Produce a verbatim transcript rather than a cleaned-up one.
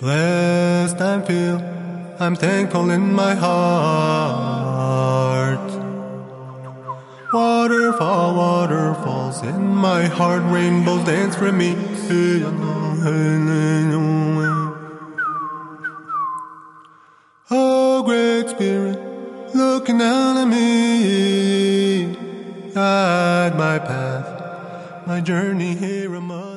Lest I feel I'm thankful in my heart. Waterfall, waterfalls in my heart, rainbows dance for me. Oh, Great Spirit, looking down at me, guide my path, my journey here among